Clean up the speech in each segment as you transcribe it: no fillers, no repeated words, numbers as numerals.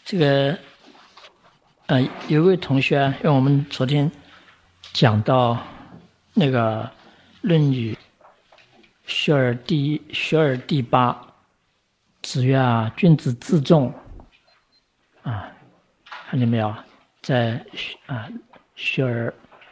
这个有位同学，因为我们昨天讲到那个《论语》学而第八，子曰啊，君子自重啊，看见没有？在学而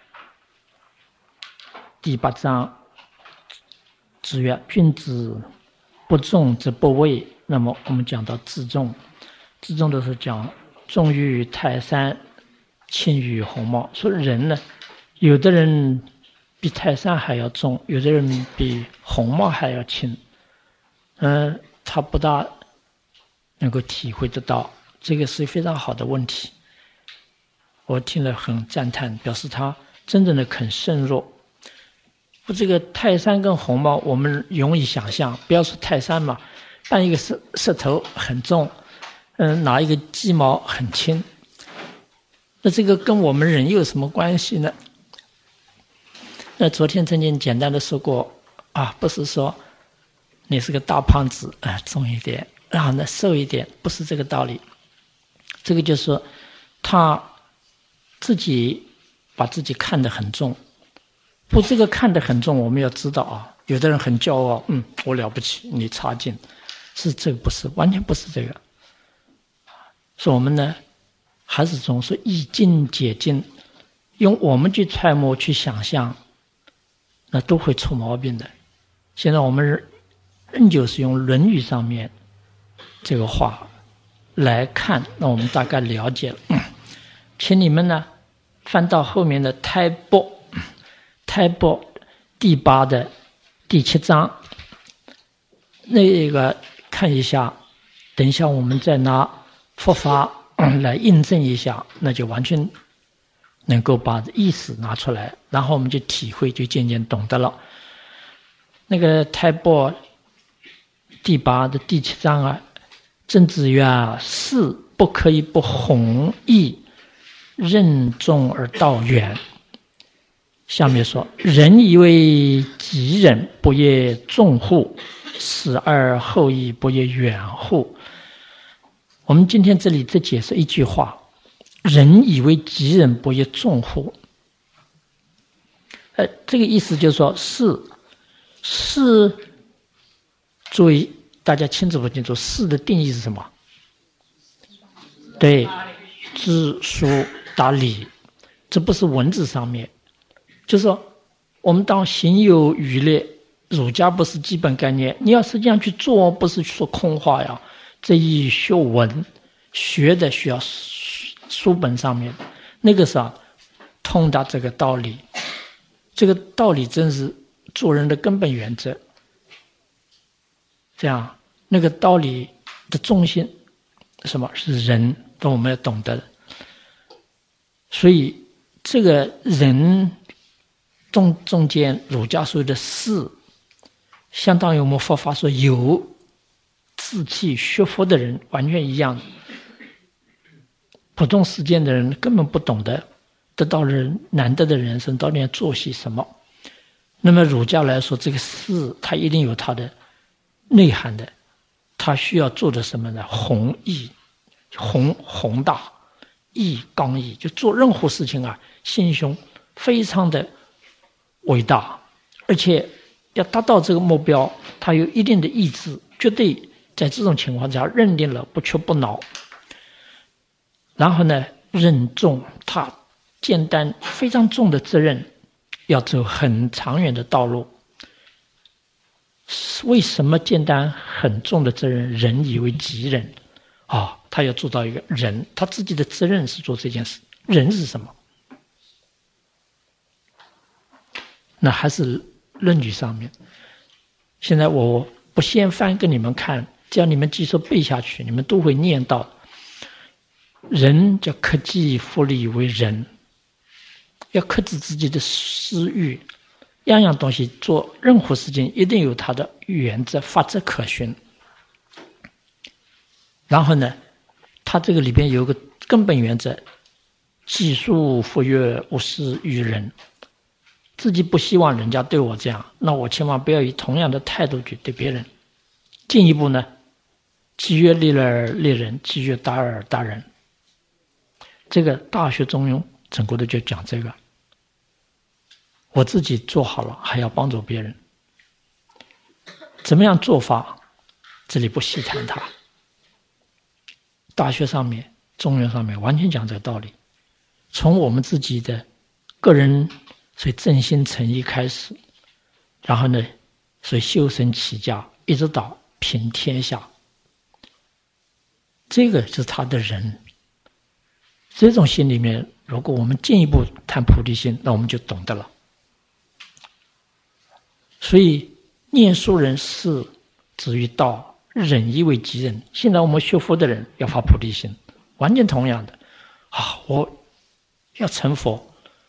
第八章，子曰：“君子不重则不畏。”那么我们讲到自重，自重都是讲重于泰山，轻于鸿毛。说人呢，有的人比泰山还要重，有的人比鸿毛还要轻。他不大能够体会得到，这个是非常好的问题。我听了很赞叹，表示他真正的肯深入。这个泰山跟鸿毛，我们容易想象，不要说泰山嘛，搬一个石头很重，拿一个鸡毛很轻，那这个跟我们人有什么关系呢？那昨天曾经简单的说过啊，不是说你是个大胖子重一点，然后呢瘦一点，不是这个道理。这个就是说他自己把自己看得很重。不，这个看得很重，我们要知道啊，有的人很骄傲，我了不起，你差劲，是这个不是，完全不是这个。所以我们呢，还是总是以精解精，用我们去揣摩去想象，那都会出毛病的。现在我们仍旧是用《论语》上面这个话来看，那我们大概了解了。请你们呢翻到后面的胎帛第8的第7章，那个看一下，等一下我们再拿佛法来印证一下，那就完全能够把意思拿出来，然后我们就体会，就渐渐懂得了。那个胎帛第8的第7章啊，曾子曰啊，士不可以不弘毅，任重而道远。下面说，人以为己任，不亦重乎？死而后已，不亦远乎？我们今天这里只解释一句话，人以为己任，不亦重乎？这个意思就是说，是作为大家清楚不清楚？是的定义是什么？对，知书达理，这不是文字上面。就是说，我们当行有余力，儒家不是基本概念，你要实际上去做，不是说空话呀。这一学文，学的需要书本上面，那个是通达这个道理。这个道理真是做人的根本原则。这样，那个道理的中心，什么是人？都我们要懂得。所以，这个人中间儒家说的士，相当于我们佛法说有志气学佛的人完全一样。普通世间的人根本不懂得得到人难得的人生到底要做些什么。那么儒家来说，这个士它一定有它的内涵的，它需要做的什么呢？弘毅，宏大，毅刚毅，就做任何事情心胸非常的伟大，而且要达到这个目标，他有一定的意志，绝对在这种情况下认定了不屈不挠。然后呢，任重，他肩担非常重的责任，要走很长远的道路。为什么肩担很重的责任？人以为己任他要做到一个人，他自己的责任是做这件事。人是什么？那还是《论语》上面。现在我不先翻给你们看，只要你们记住背下去，你们都会念到。人叫克己复礼为仁，要克制自己的私欲，样样东西做任何事情一定有它的原则法则可循。然后呢，它这个里边有个根本原则，己所不欲，勿施于人。自己不希望人家对我这样，那我千万不要以同样的态度去对别人。进一步呢， 积曰利而利人，积曰达而达人。这个《大学》《中庸》整个的就讲这个。我自己做好了，还要帮助别人。怎么样做法？这里不细谈它。《大学》上面、《中庸》上面完全讲这个道理。从我们自己的个人所以正心诚意开始，然后呢，所以修身齐家，一直到平天下。这个是他的人。这种心里面，如果我们进一步谈菩提心，那我们就懂得了。所以念书人士止于道，忍亦为己任。现在我们学佛的人要发菩提心，完全同样的我要成佛，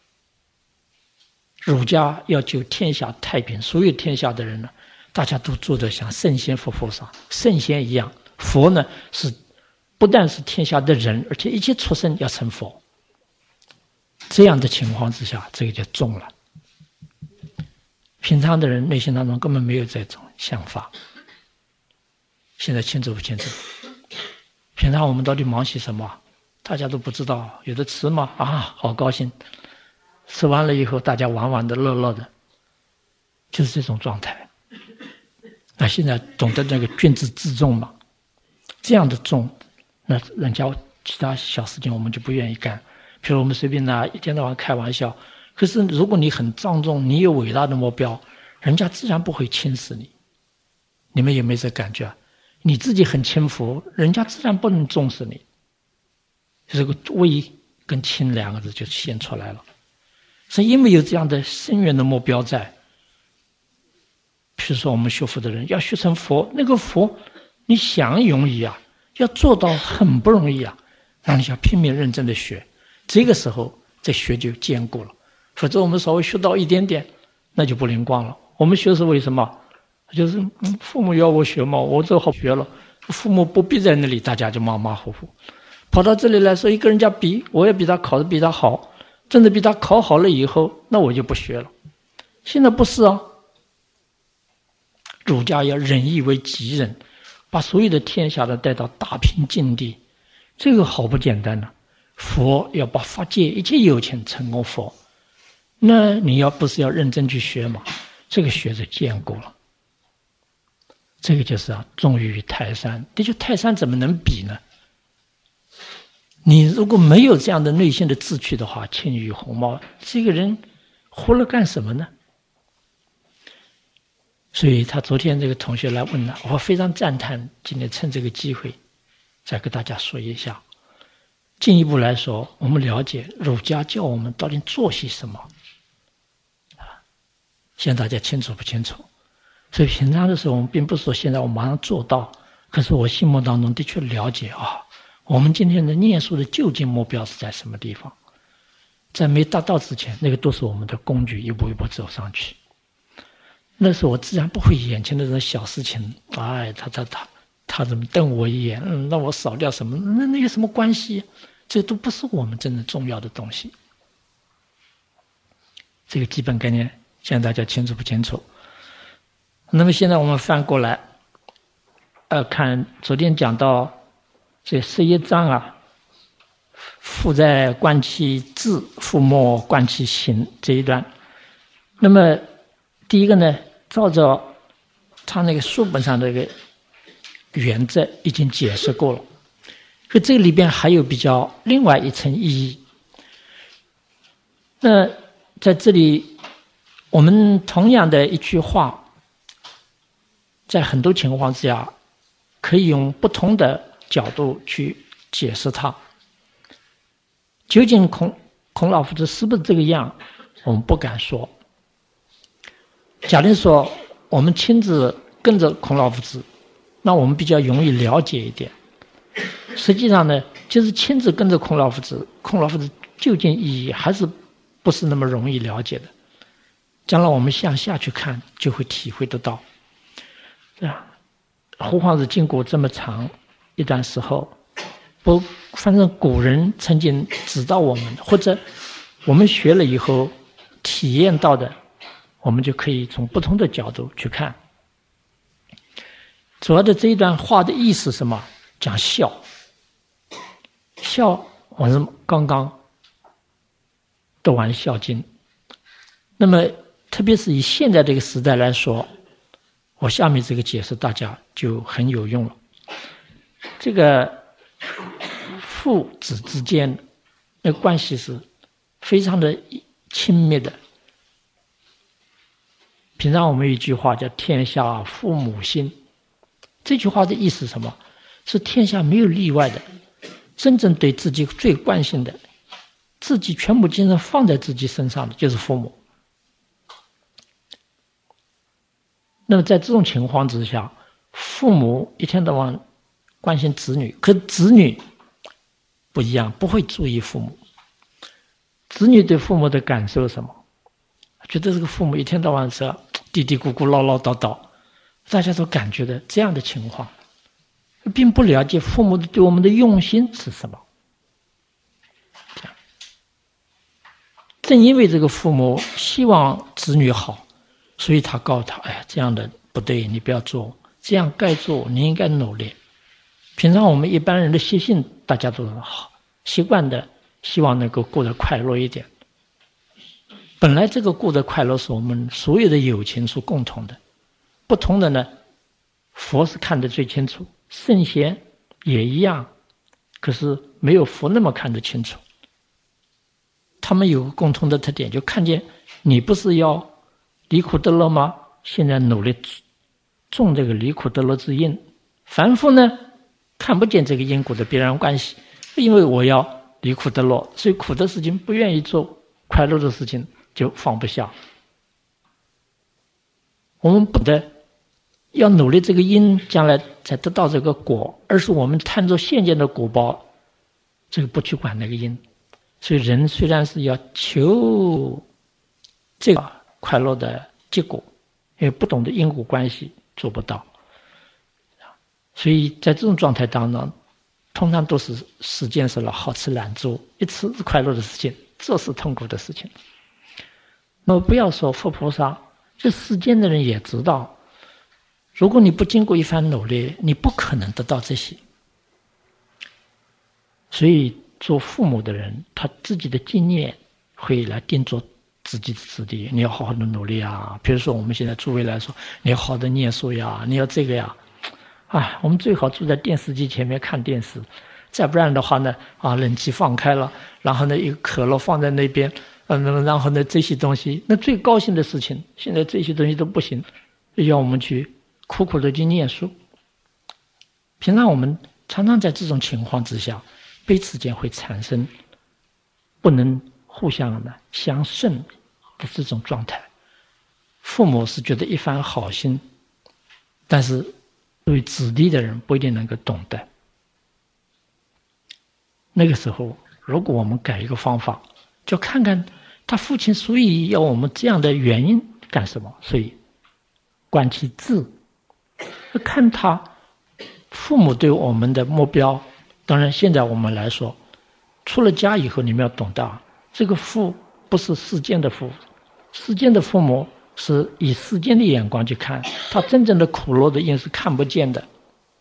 儒家要救天下太平，所有天下的人呢，大家都做得像圣贤佛菩萨、圣贤一样。佛呢是不但是天下的人，而且一切畜生要成佛。这样的情况之下，这个就重了。平常的人内心当中根本没有这种想法。现在清楚不清楚？平常我们到底忙些什么？大家都不知道。有的吃嘛，好高兴。吃完了以后，大家玩玩的、乐乐的，就是这种状态。那现在懂得那个君子自重嘛？这样的重，那人家其他小事情我们就不愿意干。比如我们随便一天到晚开玩笑，可是如果你很庄重，你有伟大的目标，人家自然不会轻视你。你们有没有这感觉？你自己很轻浮，人家自然不能重视你。这个威跟轻两个字就现出来了。是因为有这样的深远的目标在。比如说我们学佛的人要学成佛，那个佛你想容易啊，要做到很不容易啊，让你要拼命认真的学。这个时候这学就坚固了。否则我们稍微学到一点点，那就不灵光了。我们学是为什么？就是父母要我学嘛，我只好学了。父母不逼在那里，大家就马马虎虎。跑到这里来说，一个人家比，我也比他考得比他好，真的比他考好了以后，那我就不学了。现在不是啊。儒家要忍亦为己任，把所有的天下的带到大平静地，这个好不简单呢。佛要把法界一切有情成功佛，那你要不是要认真去学嘛？这个学就坚固了。这个就是重于泰山。的确，泰山怎么能比呢？你如果没有这样的内心的志趣的话，轻于鸿毛，这个人活了干什么呢？所以他昨天这个同学来问了，我非常赞叹，今天趁这个机会再跟大家说一下。进一步来说，我们了解儒家教我们到底做些什么现在大家清楚不清楚？所以平常的时候，我们并不是说现在我马上做到，可是我心目当中的确了解我们今天的念书的究竟目标是在什么地方？在没达到之前，那个都是我们的工具，一步一步走上去。那时候我自然不会眼前的这种小事情，他怎么瞪我一眼，让我少掉什么，那有什么关系？这都不是我们真正重要的东西。这个基本概念，现在大家清楚不清楚？那么现在我们翻过来，看昨天讲到这11章父在观其志，父莫观其行这一段。那么第一个呢，照着他那个书本上的一个原则已经解释过了，可这里边还有比较另外一层意义。那在这里，我们同样的一句话，在很多情况之下，可以用不同的角度去解释它。究竟孔老夫子是不是这个样，我们不敢说。假定说我们亲自跟着孔老夫子，那我们比较容易了解一点。实际上呢，就是亲自跟着孔老夫子，孔老夫子究竟意义还是不是那么容易了解的。将来我们向下去看，就会体会得到。何况是经过这么长一段时候，反正古人曾经指导我们，或者我们学了以后体验到的，我们就可以从不同的角度去看。 主要的这一段话的意思是什么？讲孝。孝，我们刚刚读完《孝经》，那么特别是以现在这个时代来说，我下面这个解释大家就很有用了。这个父子之间那关系是非常的亲密的。平常我们有一句话叫“天下父母心”，这句话的意思是什么？是天下没有例外的，真正对自己最关心的，自己全部精神放在自己身上的就是父母。那么在这种情况之下，父母一天到晚关心子女，可子女不一样，不会注意父母。子女对父母的感受是什么？觉得这个父母一天到晚是嘀嘀咕咕、唠唠叨叨，大家都感觉的这样的情况，并不了解父母对我们的用心是什么。正因为这个父母希望子女好，所以他告诉他：“哎呀，这样的不对，你不要做，这样该做，你应该努力。”平常我们一般人的习性，大家都好习惯的，希望能够过得快乐一点。本来这个过得快乐是我们所有的友情是共同的，不同的呢，佛是看得最清楚，圣贤也一样，可是没有佛那么看得清楚。他们有个共同的特点，就看见你不是要离苦得乐吗？现在努力种这个离苦得乐之因。凡夫呢，看不见这个因果的必然关系，因为我要离苦得乐，所以苦的事情不愿意做，快乐的事情就放不下。我们不得要努力这个因，将来才得到这个果，而是我们贪着现前的果报，这个不去管那个因。所以人虽然是要求这个快乐的结果，因为不懂得因果关系做不到。所以在这种状态当中，通常都是10件事了，好吃懒做，一吃是快乐的事情，做是痛苦的事情。那么不要说佛菩萨，这世间的人也知道，如果你不经过一番努力，你不可能得到这些。所以做父母的人，他自己的经验会来叮嘱自己的子弟，你要好好的努力啊。比如说我们现在诸位来说，你要好好的念书呀，你要这个呀。我们最好坐在电视机前面看电视，再不然的话呢，冷气放开了，然后呢一个可乐放在那边，然后呢这些东西，那最高兴的事情，现在这些东西都不行，要我们去苦苦的去念书。平常我们常常在这种情况之下，彼此间会产生不能互相的相顺的这种状态。父母是觉得一番好心，但是对子弟的人不一定能够懂得。那个时候，如果我们改一个方法，就看看他父亲所以要我们这样的原因干什么，所以观其志，看他父母对我们的目标。当然现在我们来说，出了家以后你们要懂得，这个父不是世间的父，世间的父母是以世间的眼光去看，他真正的苦乐的因是看不见的，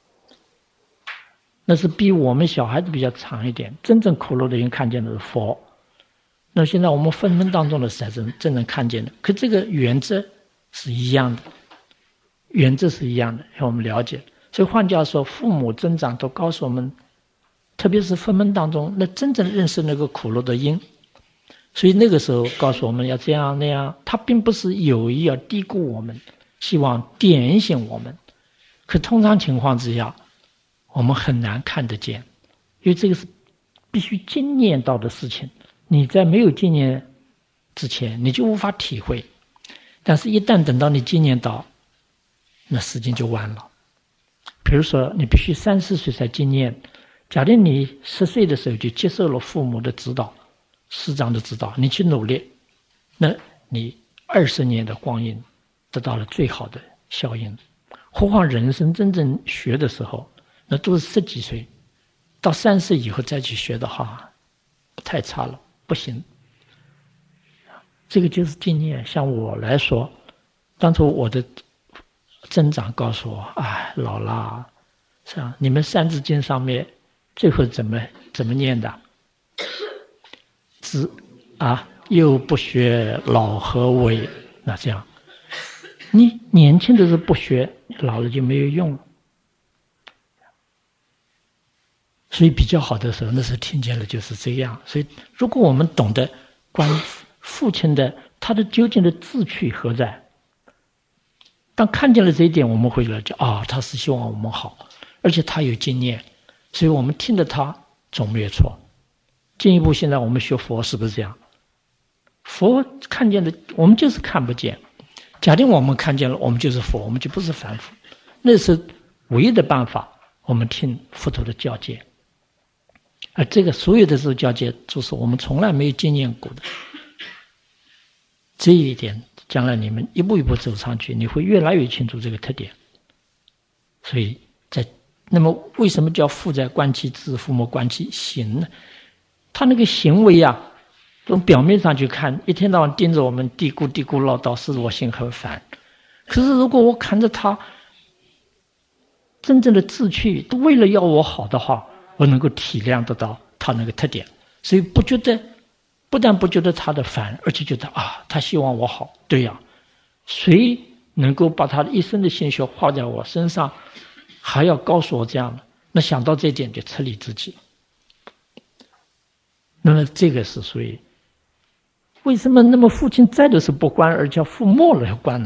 那是比我们小孩子比较长一点，真正苦乐的因看见的是佛。那现在我们分分当中的才是真正看见的，可这个原则是一样的，原则是一样的，让我们了解。所以换句话说，父母增长都告诉我们，特别是分门当中，那真正认识那个苦乐的因。所以那个时候告诉我们要这样那样，他并不是有意要低估我们，希望点醒我们。可通常情况之下，我们很难看得见，因为这个是必须经验到的事情。你在没有经验之前，你就无法体会。但是一旦等到你经验到，那事情就完了。比如说你必须30岁才经验，假定你10岁的时候就接受了父母的指导、师长的指导，你去努力，那你20年的光阴得到了最好的效应。何况人生真正学的时候，那都是10几岁，到30以后再去学的话，太差了，不行。这个就是经验。像我来说，当初我的增长告诉我，哎，老了，是吧？你们《三字经》上面最后怎么念的？幼不学，老何为？那这样，你年轻的时候不学，老了就没有用了。所以比较好的时候，那时候听见了就是这样。所以，如果我们懂得关父亲的他的究竟的志趣何在，当看见了这一点，我们会了解他是希望我们好，而且他有经验，所以我们听着他总没有错。进一步，现在我们学佛是不是这样？佛看见的，我们就是看不见。假定我们看见了，我们就是佛，我们就不是凡夫。那是唯一的办法，我们听佛陀的教诫。而这个所有的这个教诫，就是我们从来没有经验过的。这一点，将来你们一步一步走上去，你会越来越清楚这个特点。所以那么为什么叫父在观其志，父莫观其行呢？他那个行为啊，从表面上去看，一天到晚盯着我们嘀咕嘀咕唠叨，使我心很烦。可是如果我看着他真正的志趣，为了要我好的话，我能够体谅得到他那个特点，所以不但不觉得他的烦，而且觉得他希望我好。对呀，谁能够把他的一生的心血花在我身上，还要告诉我这样的？那想到这一点就彻理自己。那么这个是属于为什么那么父亲在的时候不观，而叫父没了要观呢？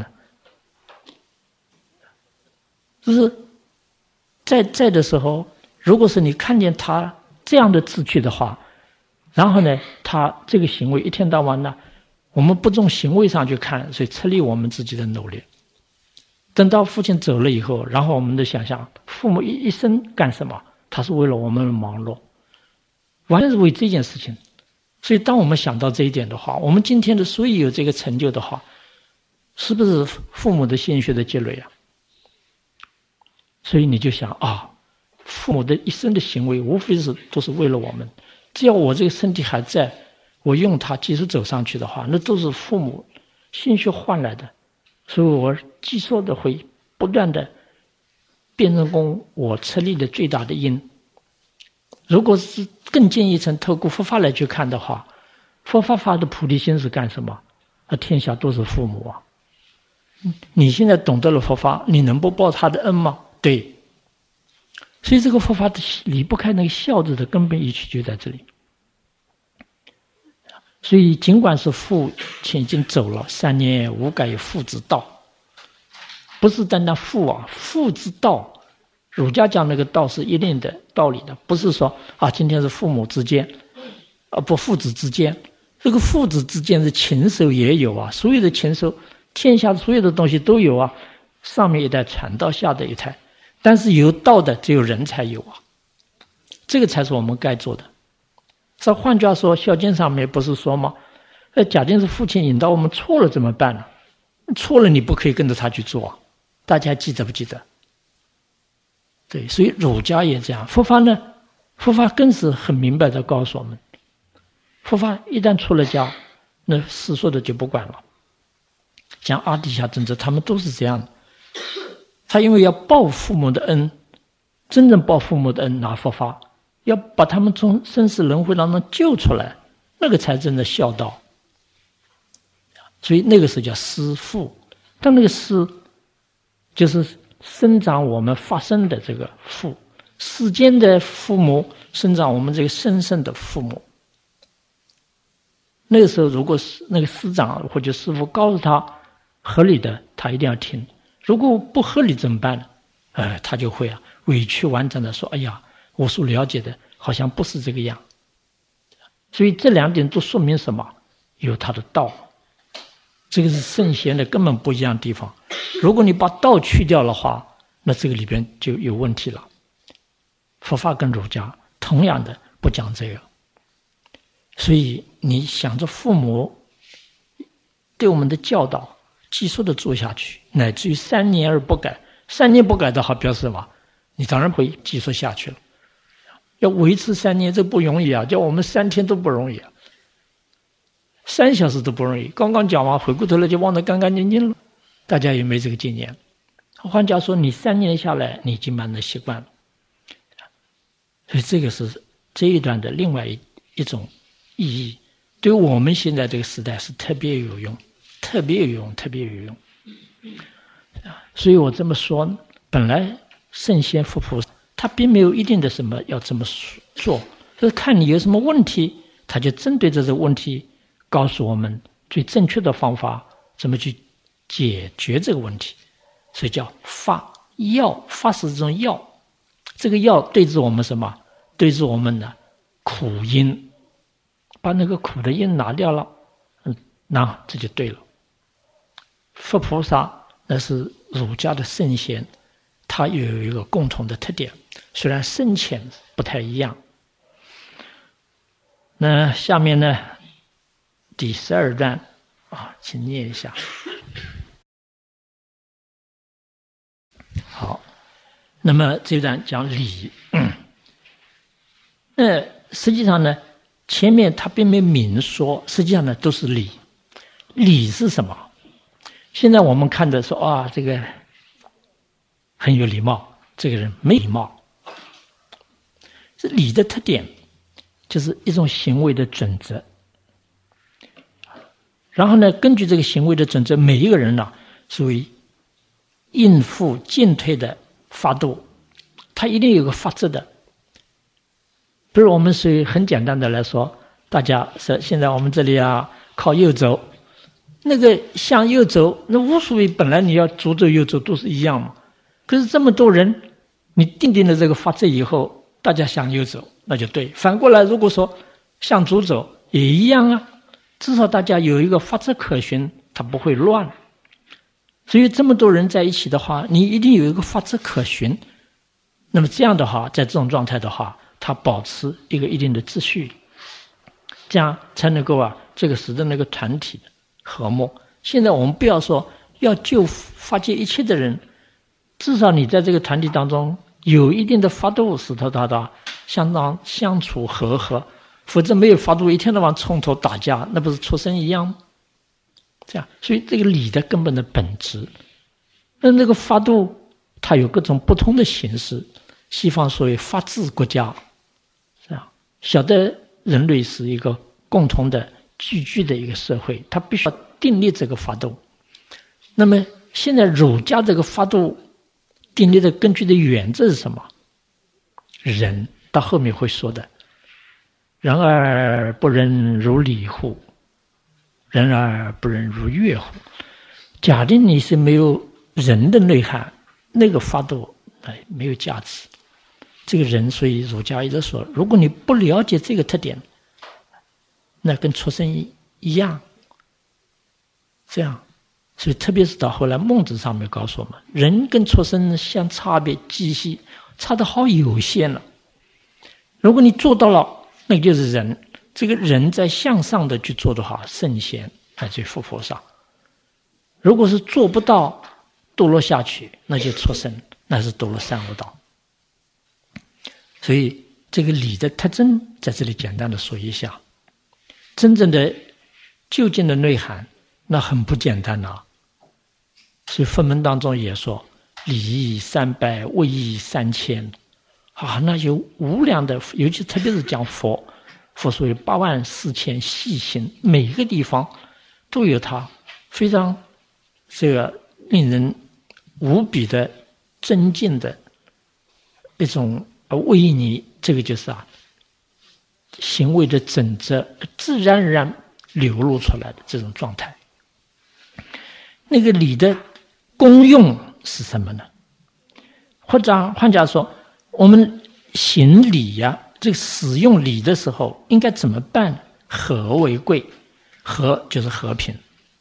就是在的时候，如果是你看见他这样的志趣的话，然后呢，他这个行为一天到晚呢，我们不从行为上去看，所以撤离我们自己的努力。等到父亲走了以后，然后我们的想象，父母一生干什么？他是为了我们而忙碌，完全是为这件事情。所以当我们想到这一点的话，我们今天的所以有这个成就的话，是不是父母的心血的积累啊？所以你就想父母的一生的行为无非都是为了我们，只要我这个身体还在，我用它继续走上去的话，那都是父母心血换来的。所以我积说的会不断的变成我吃力的最大的因。如果是更进一层透过佛法来去看的话，佛法发的菩提心是干什么？天下都是父母啊！你现在懂得了佛法，你能不报他的恩吗？对。所以这个佛法离不开那个孝字的根本意趣就在这里。所以尽管是父亲已经走了，3年无改父之道，不是单单父父之道。儒家讲那个道是一定的道理的，不是说今天是父母之间，不父子之间。这个父子之间的禽兽也有所有的禽兽，天下所有的东西都有上面一代传到下的一代，但是有道的只有人才有这个才是我们该做的。这换句话说，《孝经》上面不是说吗？假定是父亲引导我们错了怎么办呢？错了你不可以跟着他去做大家记得不记得？对，所以儒家也这样。佛法呢，佛法更是很明白的告诉我们，佛法一旦出了家，那世俗的就不管了。像阿底峡尊者他们都是这样的，他因为要报父母的恩，真正报父母的恩，拿佛法要把他们从生死轮回当中救出来，那个才真的孝道。所以那个是叫师父，但那个师就是生长我们发生的这个父，世间的父母生长我们这个生生的父母。那个时候如果是那个师长或者师父告诉他合理的，他一定要听，如果不合理怎么办呢？他就会委屈完整的说，哎呀，我所了解的好像不是这个样。所以这2点都说明什么？有他的道。这个是圣贤的根本不一样的地方。如果你把道去掉的话，那这个里边就有问题了。佛法跟儒家同样的不讲这个。所以你想着父母对我们的教导继续的做下去，乃至于3年而不改，3年不改的话表示什么？你当然会继续下去了。要维持3年，这不容易叫我们3天都不容易3小时都不容易。刚刚讲完，回过头来就忘得干干净净了，大家也没这个经验。 换句话说，你3年下来，你已经慢慢习惯了。所以这个是这一段的另外一种意义，对我们现在这个时代是特别有用，特别有用，特别有用。所以我这么说，本来圣贤佛菩萨他并没有一定的什么要这么做，就是看你有什么问题，他就针对这个问题告诉我们最正确的方法，怎么去解决这个问题。所以叫法药，法是这种药，这个药对治我们什么？对治我们的苦因，把那个苦的因拿掉了，那这就对了。佛菩萨那是儒家的圣贤，他又有一个共同的特点，虽然深浅不太一样。那下面呢，第12段请念一下。好，那么这一段讲理。那实际上呢，前面他并没明说，实际上呢都是理。理是什么？现在我们看着说这个很有礼貌，这个人没礼貌。这理的特点就是一种行为的准则。然后呢，根据这个行为的准则，每一个人呢属于应付进退的法度，他一定有个法则的。比如我们属于很简单的来说，大家说现在我们这里靠右走，那个向右走，那无所谓，本来你要左走右走都是一样嘛。可是这么多人，你定了这个法则以后，大家向右走，那就对。反过来，如果说向左走也一样啊，至少大家有一个法则可循，它不会乱。所以这么多人在一起的话，你一定有一个法则可循。那么这样的话，在这种状态的话，它保持一个一定的秩序，这样才能够这个使得那个团体和睦。现在我们不要说要救法界一切的人，至少你在这个团体当中有一定的法度，使得他的相当相处和合，否则没有法度，一天到晚冲突打架，那不是畜生一样吗？这样，所以这个理的根本的本质，那个法度它有各种不同的形式。西方所谓法治国家，这样晓得人类是一个共同的聚居的一个社会，它必须要订立这个法度。那么现在儒家这个法度订立的根据的原则是什么？仁，到后面会说的。人而不仁如礼乎？人而不仁如乐乎？假定你是没有仁的内涵，那个法度没有价值。这个人，所以儒家一直说，如果你不了解这个特点，那跟畜生一样。这样，所以特别是到后来孟子上面告诉我们，人跟畜生相差别极细，差得好有限了。如果你做到了，那就是人。这个人在向上的去做的话，圣贤乃至佛菩萨。如果是做不到，堕落下去，那就畜生，那是堕落三恶道。所以这个理的特征在这里简单的说一下，真正的究竟的内涵那很不简单啊。所以佛门当中也说礼义300，位义3000那有无量的，尤其特别是讲佛所谓84000细行，每个地方都有它非常这个令人无比的尊敬的一种威仪，这个就是行为的准则自然而然流露出来的这种状态。那个礼的功用是什么呢？或者换句话说，我们行礼这个使用礼的时候应该怎么办？和为贵，和就是和平。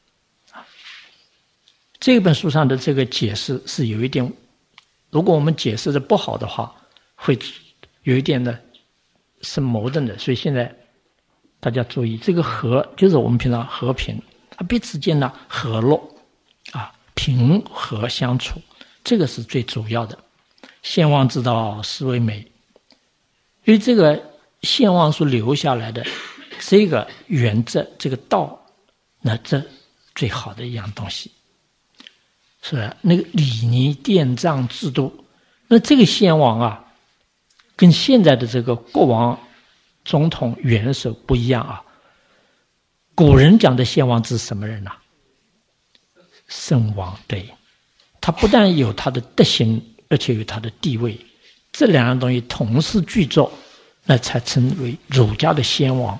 这本书上的这个解释是有一点，如果我们解释的不好的话，会有一点的是矛盾的。所以现在大家注意，这个和就是我们平常和平，彼此间呢和乐平和相处，这个是最主要的。先王之道，实为美。因为这个先王所留下来的这个原则，这个道，那这最好的一样东西。 是吧？那个礼仪典章制度，那这个先王啊，跟现在的这个国王、总统、元首不一样啊。古人讲的先王是什么人啊？圣王，对，他不但有他的德行，而且有他的地位，这两样东西同时具足，那才称为儒家的先王。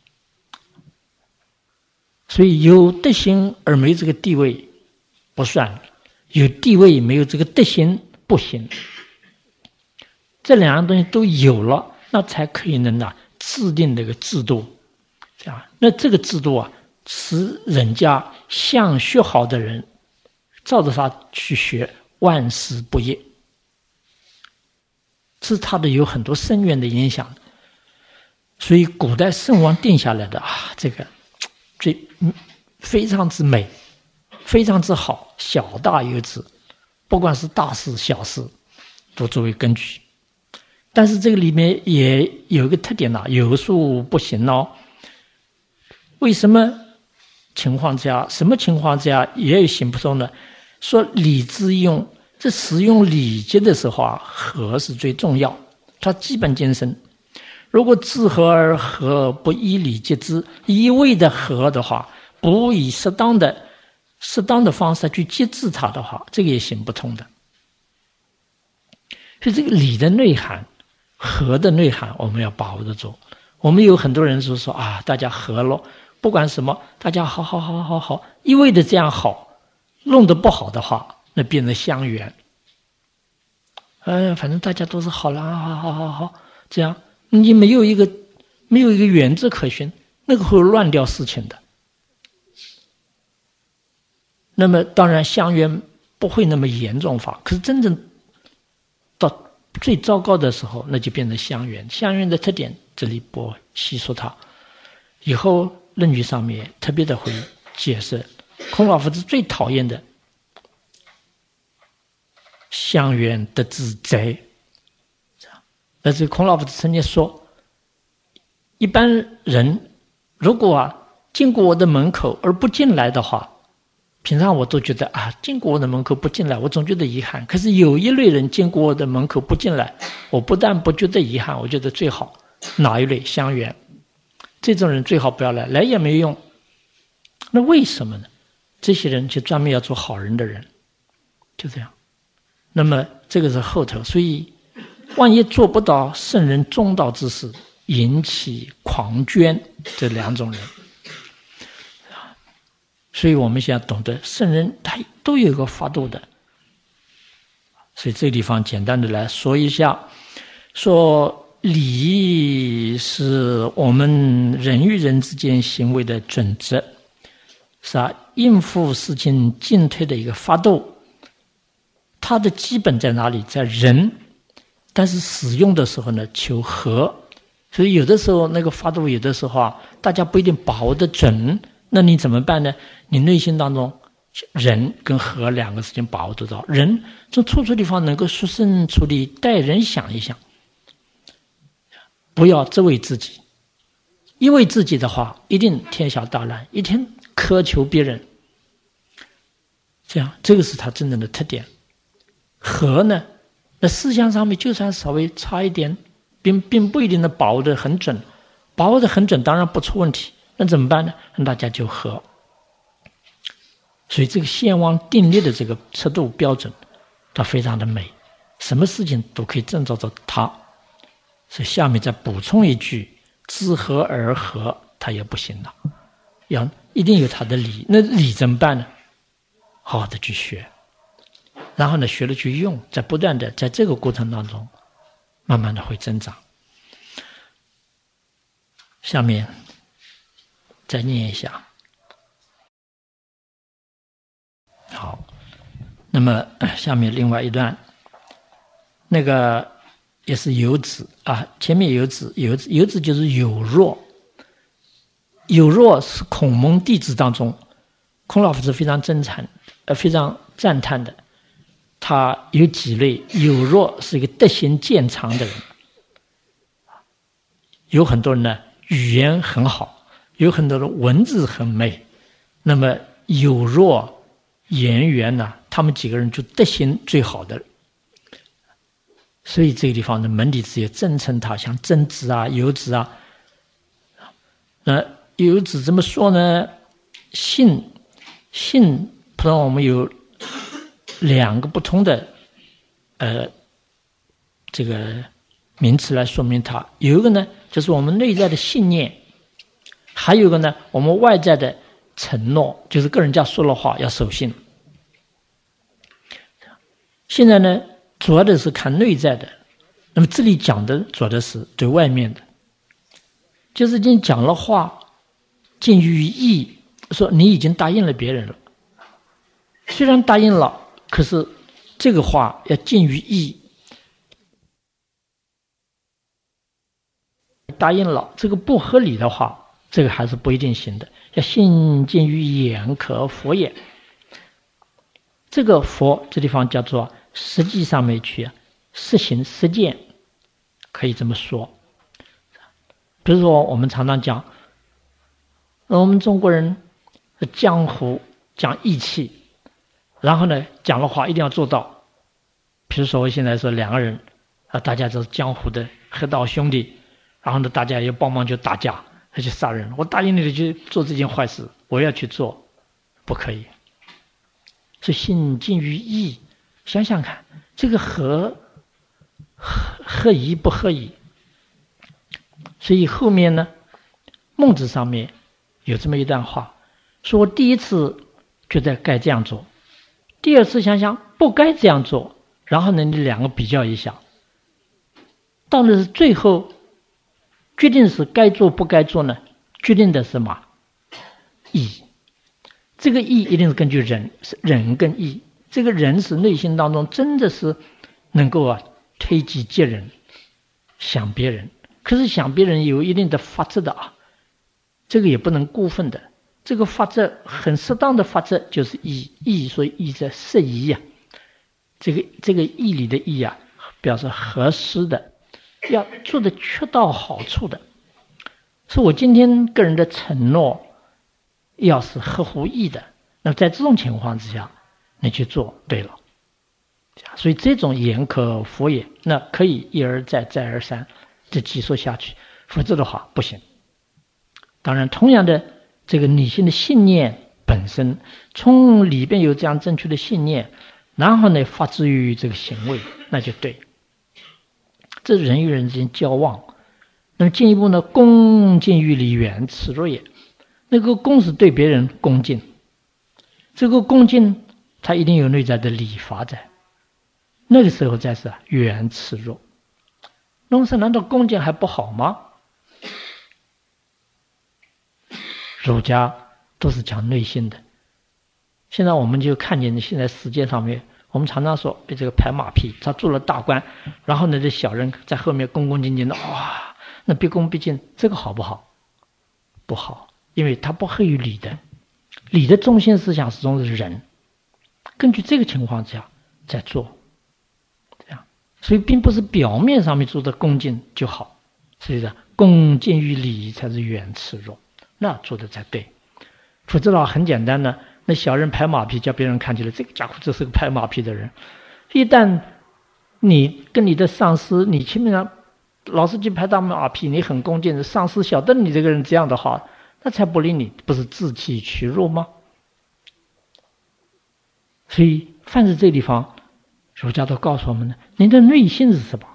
所以有德行而没有这个地位不算，有地位没有这个德行不行。这两样东西都有了，那才可以能制定这个制度。这样，那这个制度啊，使人家想学好的人照着他去学，万事不易。是他的有很多深远的影响。所以古代圣王定下来的啊，这个非常之美，非常之好，小大有之，不管是大事小事，都作为根据。但是这个里面也有一个特点有数不行哦。为什么情况之下，什么情况之下也有行不通呢？说礼之用，这使用礼节的时候啊，和是最重要，它基本精神。如果知和而和，不依礼节之，一味的和的话，不以适当的方式去节制它的话，这个也行不通的。所以这个礼的内涵、和的内涵，我们要把握得住。我们有很多人说啊，大家和了，不管什么，大家好，一味的这样好，弄得不好的话，那变成相远。反正大家都是好了，好，这样你没有一个原则可循，那个会乱掉事情的。那么当然相远不会那么严重化，可是真正到最糟糕的时候，那就变成相远。相远的特点，这里不细说它，以后论据上面特别的会解释。孔老夫子最讨厌的相远得之贼。而这孔老夫子曾经说，一般人如果经过我的门口而不进来的话，平常我都觉得经过我的门口不进来，我总觉得遗憾。可是有一类人经过我的门口不进来，我不但不觉得遗憾，我觉得最好。哪一类？相远。这种人最好不要来，来也没用。那为什么呢？这些人就专门要做好人的人，就这样。那么这个是后头，所以万一做不到圣人中道之事，引起狂捐这两种人。所以我们现在懂得圣人他都有一个法度的。所以这个地方简单的来说一下，说礼是我们人与人之间行为的准则，是应付事情进退的一个法度。它的基本在哪里？在人，但是使用的时候呢，求和。所以有的时候那个法度，有的时候大家不一定把握得准，那你怎么办呢？你内心当中人跟和两个事情把握得到，人从处地方能够设身处地待人想一想，不要只为自己。一为自己的话，一定天下大乱，一天苛求别人，这样这个是他真正的特点。和呢，那思想上面就算稍微差一点，并不一定能把握得很准，把握得很准当然不出问题，那怎么办呢？大家就和。所以这个先王定立的这个尺度标准，它非常的美，什么事情都可以证照着它。所以下面再补充一句，知和而和，它也不行了，一定有它的理。那理怎么办呢？好好的去学，然后呢，学了去用，在不断的在这个过程当中，慢慢的会增长。下面再念一下。好，那么下面另外一段，那个也是有子前面有子就是有若。有若是孔孟弟子当中，孔老夫子非常非常赞叹的。他有几类，有若是一个德行见长的人。有很多人呢，语言很好，有很多的文字很美，那么有若言语呢， 他们几个人就德行最好的。所以这个地方的门弟子也尊称他，像曾子啊、游子啊。游子怎么说呢？信，普通我们有2个不同的这个名词来说明它。有一个呢，就是我们内在的信念；还有一个呢，我们外在的承诺，就是跟人家说了话要守信。现在呢，主要的是看内在的，那么这里讲的主要的是对外面的，就是你讲了话，尽于义，说你已经答应了别人了，虽然答应了，可是这个话要尽于义。答应了这个不合理的话，这个还是不一定行的。要信尽于言，可佛也。这个佛这地方叫做实际上面去实行实践，可以这么说。比如说我们常常讲，我们中国人江湖讲义气，然后呢讲的话一定要做到。比如说我现在说2个人大家都是江湖的黑道兄弟，然后呢大家也帮忙就打架，他去杀人，我答应你去做这件坏事，我要去做，不可以。是信尽于义，想想看，这个合宜不合宜？所以后面呢，孟子上面有这么一段话，说我第一次觉得该这样做，第二次想想不该这样做，然后呢你2个比较一下，到了最后决定是该做不该做呢？决定的是什么？义。这个义一定是根据仁，是仁跟义。这个仁是内心当中真的是能够推己及人，想别人。可是想别人有一定的法则的这个也不能过分的。这个法则很适当的法则就是义，义所以义在适宜呀。这个义理的义表示合适的，要做的恰到好处的。是我今天个人的承诺要是合乎义的，那么在这种情况之下你去做对了。所以这种言可佛也，那可以一而再再而三这继续下去，否则的话不行。当然同样的，这个你心的信念本身从里边有这样正确的信念，然后呢发自于这个行为，那就对。这人与人之间交往，那么进一步呢，恭敬于礼，远耻辱也。那个恭是对别人恭敬，这个恭敬它一定有内在的礼法在，那个时候才是远耻辱。那么难道恭敬还不好吗？儒家都是讲内心的。现在我们就看见现在世界上面，我们常常说被这个拍马屁，他做了大官，然后呢这小人在后面恭恭敬敬的，哇，那毕恭毕敬，这个好不好？不好，因为它不合于理的。理的中心思想始终是人，根据这个情况之下在做，这样，所以并不是表面上面做的恭敬就好，所以说恭敬于礼才是远耻辱，那做的才对。否则的话很简单的，那小人拍马屁，叫别人看起来这个家伙这是个拍马屁的人。一旦你跟你的上司，你前面上老是去拍大马屁，你很恭敬，上司晓得你这个人这样的话，那才不理你，不是自欺欺辱吗？所以凡是这地方，儒家都告诉我们呢，您的内心是什么？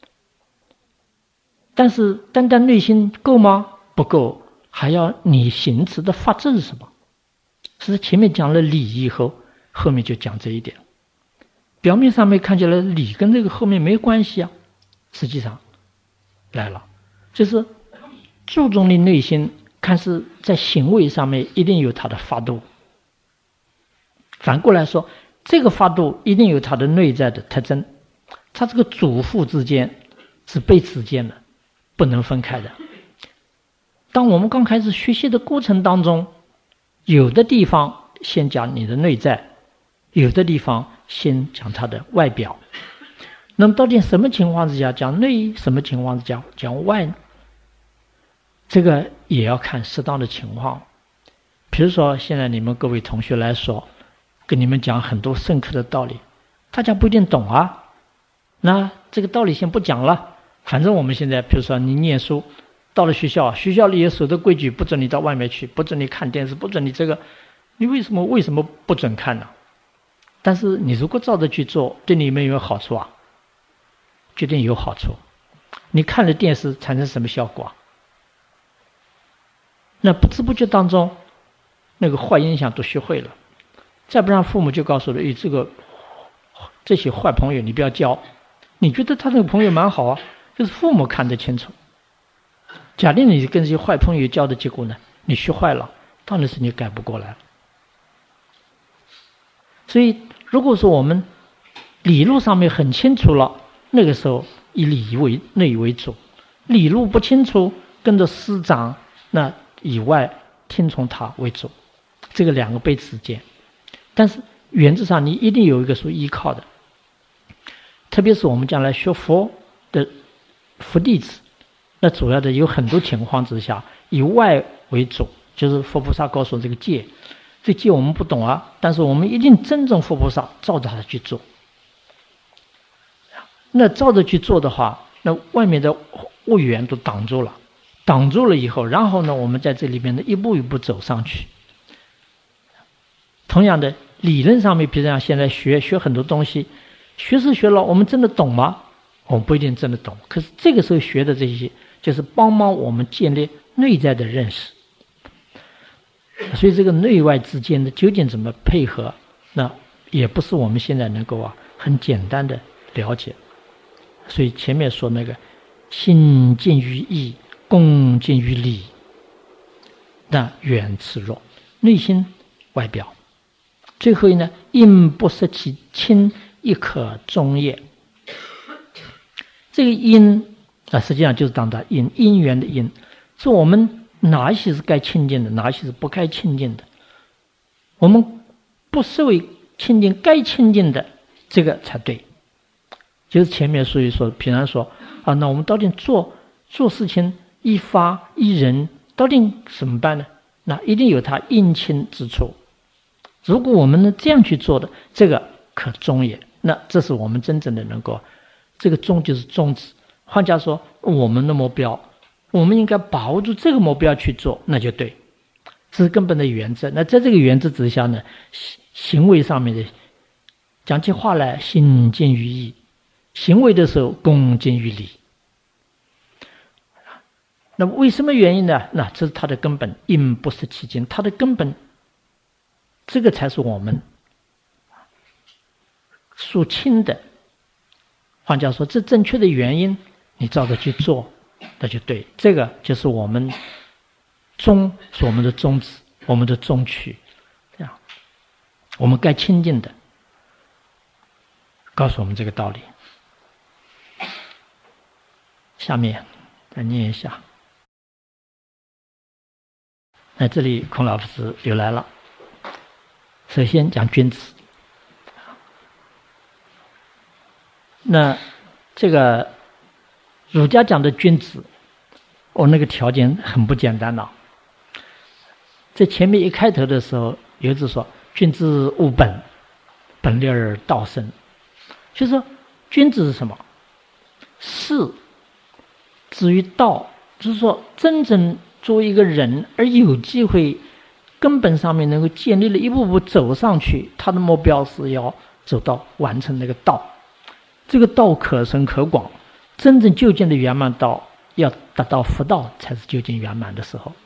但是单单内心够吗？不够，还要你行持的法则是什么？是前面讲了理以后，后面就讲这一点。表面上面看起来理跟这个后面没关系实际上来了，就是注重你内心，看是在行为上面一定有它的法度。反过来说，这个法度一定有它的内在的特征，它这个主副之间是彼此间的，不能分开的。当我们刚开始学习的过程当中，有的地方先讲你的内在，有的地方先讲它的外表。那么到底什么情况之下讲内，什么情况之下讲外呢？这个也要看适当的情况。比如说现在你们各位同学来说， 跟你们讲很多深刻的道理，大家不一定懂啊。那这个道理先不讲了，反正我们现在比如说你念书，到了学校里也守着规矩，不准你到外面去，不准你看电视，不准你这个，你为什么不准看呢？但是你如果照着去做，对你有没有好处啊？决定有好处。你看了电视产生什么效果啊？那不知不觉当中，那个坏影响都学会了。再不然父母就告诉了，这些坏朋友你不要交。你觉得他这个朋友蛮好啊，就是父母看得清楚。假定你跟这些坏朋友交的结果呢，你学坏了，当然是你改不过来了。所以如果说我们理路上面很清楚了，那个时候以内为主；理路不清楚，跟着师长那以外听从他为主。这个两个辈子之间，但是原则上你一定有一个所依靠的。特别是我们将来学佛的佛弟子，那主要的有很多情况之下以外为主，就是佛菩萨告诉这个戒，这戒我们不懂啊，但是我们一定真正佛菩萨照着它去做。那照着去做的话，那外面的恶缘都挡住了以后，然后呢，我们在这里面呢一步一步走上去。同样的，理论上面，比如像现在学很多东西，学了，我们真的懂吗？我们不一定真的懂。可是这个时候学的这些，就是帮我们建立内在的认识。所以这个内外之间的究竟怎么配合，那也不是我们现在能够很简单的了解。所以前面说那个心尽于意，功尽于理，那远次弱，内心外表。最后呢，因不失其亲，亦可终也。这个因实际上就是当它因缘的因，是我们哪一些是该亲近的，哪一些是不该亲近的。我们不视为亲近该亲近的，这个才对。就是前面所以说，平常说那我们到底做事情一发一人，到底怎么办呢？那一定有它应亲之处。如果我们能这样去做的，这个可终也。那这是我们真正的能够，这个终就是宗旨。换句话说，我们的目标，我们应该把握住这个目标去做，那就对，这是根本的原则。那在这个原则之下呢，行为上面的，讲起话来，心尽于意。行为的时候，恭敬于礼。那为什么原因呢？那这是它的根本，因不失其精，它的根本，这个才是我们属亲的。换句话说，这正确的原因，你照着去做，那就对。这个就是我们是我们的宗旨，我们的宗趣。这样，我们该亲近的，告诉我们这个道理。下面再念一下。那这里孔老夫子又来了。首先讲君子。那这个儒家讲的君子，那个条件很不简单了。在前面一开头的时候，有一字说：“君子务本，本立而道生。”就是说，君子是什么？士至于道，就是说，真正作为一个人而有机会，根本上面能够建立了一步步走上去，他的目标是要走到完成那个道。这个道可深可广，真正究竟的圆满道，要达到佛道才是究竟圆满的时候。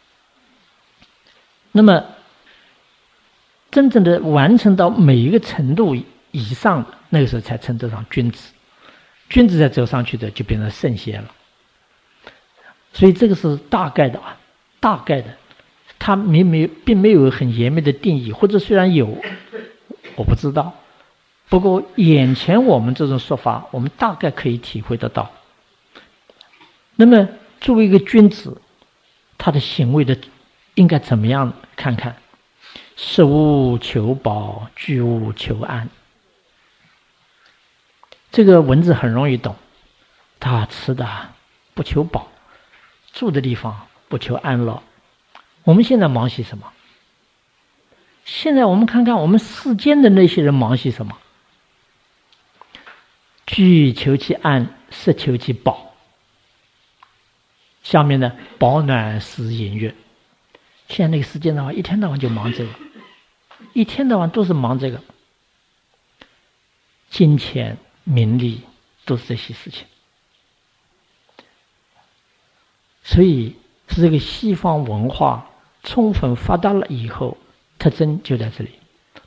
那么，真正的完成到每一个程度以上的，那个时候才称得上君子。君子再走上去的，就变成圣贤了。所以这个是大概的，它并没有很严密的定义，或者虽然有，我不知道。不过眼前我们这种说法，我们大概可以体会得到。那么作为一个君子，他的行为的应该怎么样？看看，食无求饱，居无求安。这个文字很容易懂，他吃的不求饱，住的地方不求安乐。我们现在忙些什么？ 现在我们看看我们世间的那些人忙些什么？居求其安，实求其保。下面呢，保暖思淫欲。现在那个世界的话，一天到晚就忙这个，一天到晚都是忙这个，金钱、名利都是这些事情。所以是这个西方文化充分发达了以后，特征就在这里。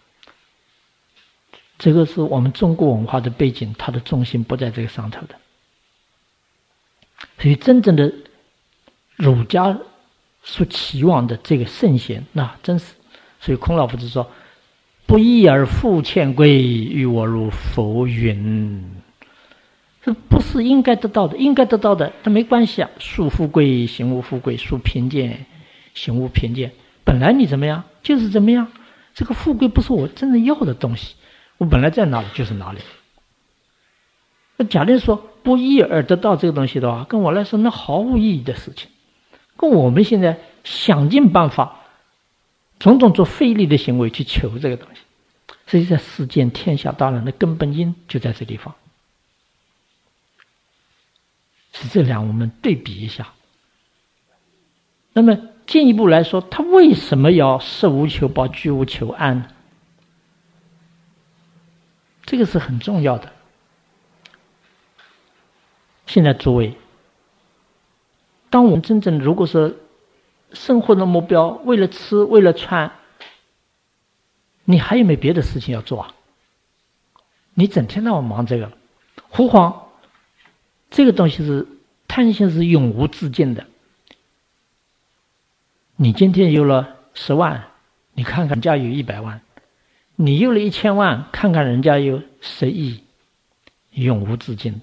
这个是我们中国文化的背景，它的重心不在这个上头的。所以真正的儒家所期望的这个圣贤，那真是，所以孔老夫子说：“不义而复欠归，欲我如浮云。”这不是应该得到的，应该得到的，它没关系啊。树富贵，行无富贵；树贫贱，行无贫贱。本来你怎么样，就是怎么样。这个富贵不是我真正要的东西，我本来在哪里就是哪里。那假定说不义而得到这个东西的话，跟我来说那毫无意义的事情。跟我们现在想尽办法，种种做费力的行为去求这个东西，所以在世间天下大乱的根本因就在这地方。是这两我们对比一下。那么进一步来说，他为什么要实无求保，居无求安呢？这个是很重要的。现在诸位，当我们真正如果说生活的目标为了吃为了穿，你还有没有别的事情要做啊？你整天让我忙这个，何况这个东西是贪心，是永无止境的。你今天有了10万，你看看人家有100万；你有了1000万，看看人家有10亿，永无止境。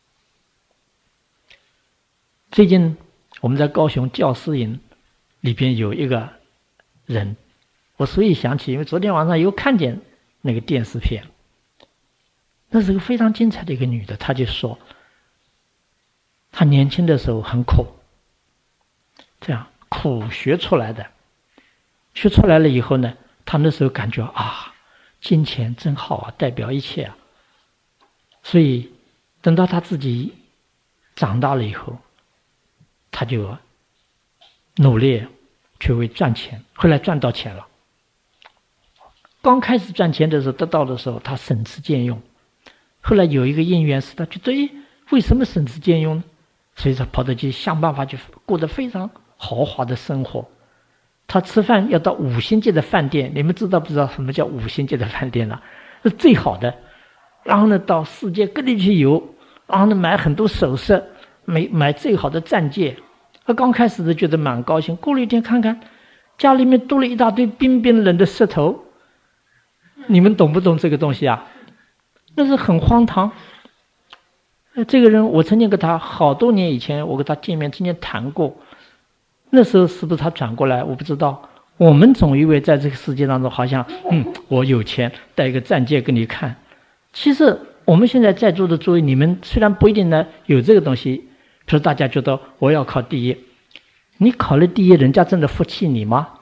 最近我们在高雄教师营里边有一个人，我所以想起，因为昨天晚上又看见那个电视片，那是个非常精彩的一个女的，她就说她年轻的时候很苦，这样苦学出来的，学出来了以后呢，她那时候感觉啊，金钱真好啊，代表一切啊。所以等到她自己长大了以后，她就努力去为赚钱，后来赚到钱了。刚开始赚钱的时候，得到的时候，她省吃俭用。后来有一个因缘使她觉得，为什么省吃俭用呢？所以她跑到去想办法去过得非常豪华的生活。她吃饭要到5星级的饭店，你们知道不知道什么叫5星级的饭店呢？是最好的。然后呢，到世界各地去游，然后呢买很多首饰，买最好的钻戒。他刚开始都觉得蛮高兴，过了一天看看家里面多了一大堆冰冰冷的石头，你们懂不懂这个东西啊？那是很荒唐。这个人我曾经跟他好多年以前我跟他见面曾经谈过，那时候是不是他转过来我不知道。我们总以为在这个世界当中好像我有钱带一个钻戒给你看，其实我们现在在座的诸位，你们虽然不一定呢有这个东西，比如大家觉得我要考第一，你考了第一，人家真的服气你吗？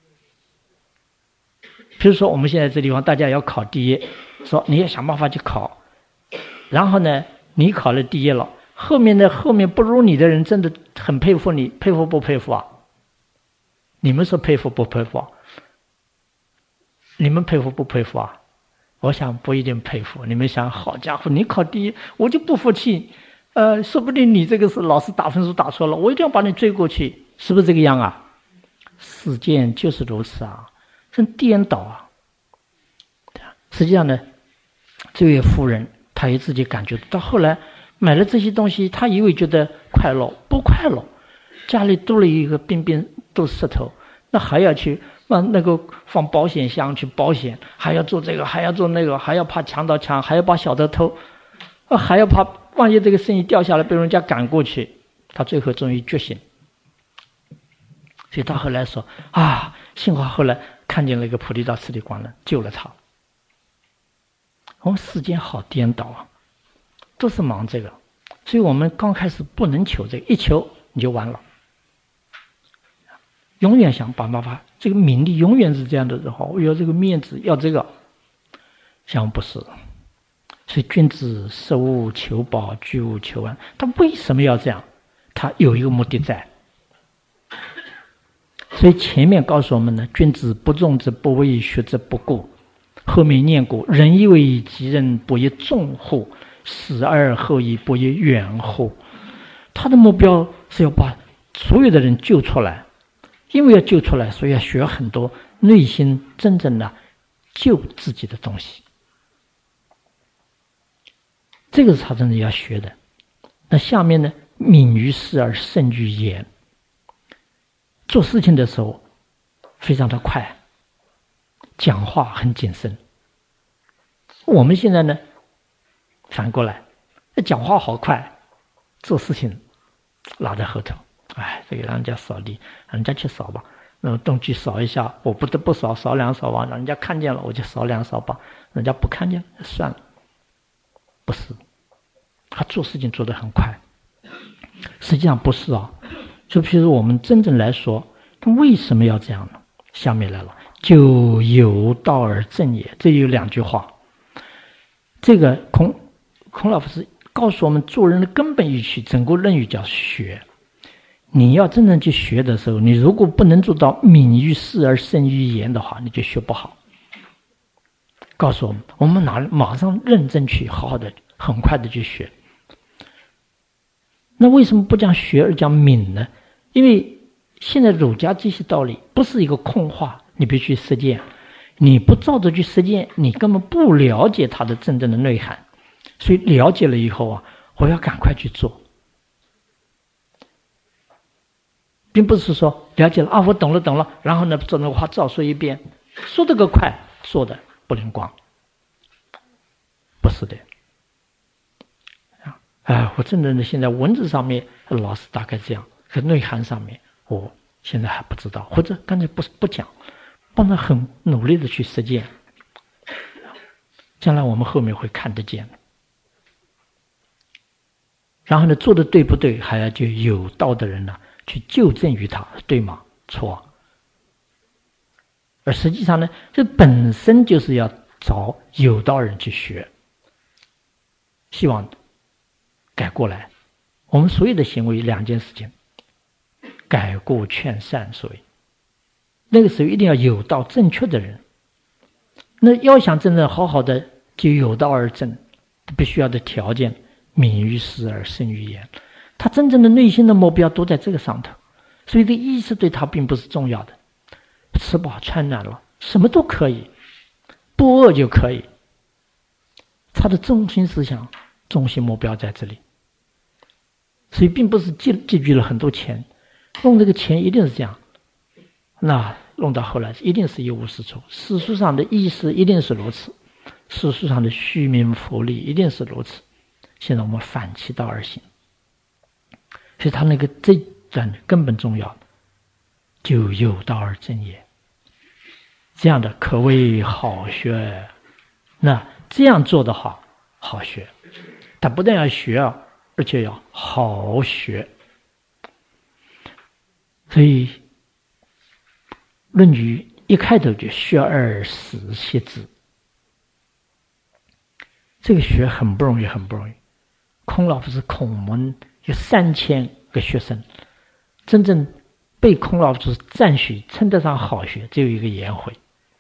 比如说我们现在这地方大家要考第一，说你要想办法去考，然后呢你考了第一了，后面不如你的人真的很佩服你，佩服不佩服啊？你们说佩服不佩服啊？你们佩服不佩服啊？我想不一定佩服。你们想，好家伙，你考第一我就不服气，说不定你这个是老师打分数打错了，我一定要把你追过去，是不是这个样啊？世间就是如此啊，真颠倒啊。实际上呢，这位夫人她也自己感觉到，后来买了这些东西，她以为觉得快乐，不快乐。家里多了一个冰冰都是石头，那还要去那个放保险箱去保险，还要做这个，还要做那个，还要怕强盗抢，还要把小的偷，还要怕万一这个生意掉下来被人家赶过去。他最后终于觉醒，所以他后来说啊，幸好后来看见了一个菩提道次第光人救了他。我们世间好颠倒啊，都是忙这个，所以我们刚开始不能求这个，一求你就完了。永远想把办法这个名利永远是这样的话，我要这个面子，要这个，想不是。所以君子食无求饱，居无求安。他为什么要这样？他有一个目的在。所以前面告诉我们呢，君子不重则不威，学则不固。后面念过，人以为己任，不亦重乎？死而后已，不亦远乎？他的目标是要把所有的人救出来，因为要救出来，所以要学很多内心真正的救自己的东西。这个是他真的要学的。那下面呢，敏于事而慎于言。做事情的时候非常的快，讲话很谨慎。我们现在呢，反过来，讲话好快，做事情拉在后头。哎，这个让人家扫地，让人家去扫吧。那么东西扫一下，我不得不扫2扫吧，让人家看见了我就扫2扫吧，人家不看见算了。不是，他做事情做得很快。实际上不是啊。就譬如我们真正来说，他为什么要这样呢？下面来了，就有道而正也。这有2句话。这个孔老夫子告诉我们做人的根本语气，整个论语叫学。你要真正去学的时候，你如果不能做到敏于事而慎于言的话，你就学不好。告诉我们马上认真去好好的很快的去学。那为什么不讲学而讲敏呢？因为现在儒家这些道理不是一个空话，你必须实践。你不照着去实践，你根本不了解它的真正的内涵。所以了解了以后啊，我要赶快去做，并不是说了解了啊，我懂了，然后呢，这种话照说一遍，说得个快，说的不灵光，不是的。我真的现在文字上面老是大概这样，可内涵上面我现在还不知道，或者干脆不讲，帮他很努力的去实践，将来我们后面会看得见。然后呢，做的对不对，还要就有道的人呢去纠正于他，对吗？错。而实际上呢，这本身就是要找有道人去学，希望改过来。我们所有的行为2件事情，改过劝善，所谓那个时候一定要有道正确的人。那要想真正好好的就有道而正，必须要的条件，敏于事而慎于言。他真正的内心的目标都在这个上头，所以这意识对他并不是重要的。吃饱穿暖了，什么都可以，不饿就可以。他的中心思想、中心目标在这里，所以并不是积聚了很多钱，弄这个钱一定是这样，那弄到后来一定是一无是处。世俗上的意识一定是如此，世俗上的虚名浮利一定是如此。现在我们反其道而行，所以他那个这段根本重要，就有道而正也。这样的可谓好学。那这样做的话，好学。他不但要学啊，而且要好学。所以《论语》一开头就学而时习之。这个学很不容易，很不容易。孔老夫子孔门有3000个学生，真正被孔老夫子赞许称得上好学，只有一个颜回。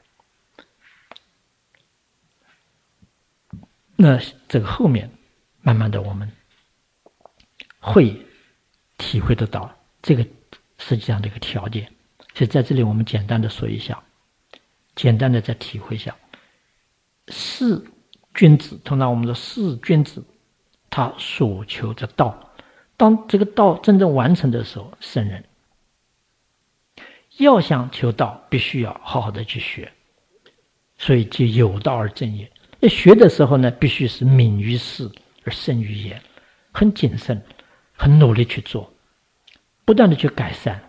那这个后面慢慢的我们会体会得到这个实际上的一个条件。所以在这里我们简单的说一下，简单的再体会一下。是君子，通常我们说是君子，他所求的道，当这个道真正完成的时候，圣人要想求道，必须要好好的去学，所以就有道而正也。学的时候呢，必须是敏于事而慎于言，很谨慎，很努力去做，不断的去改善，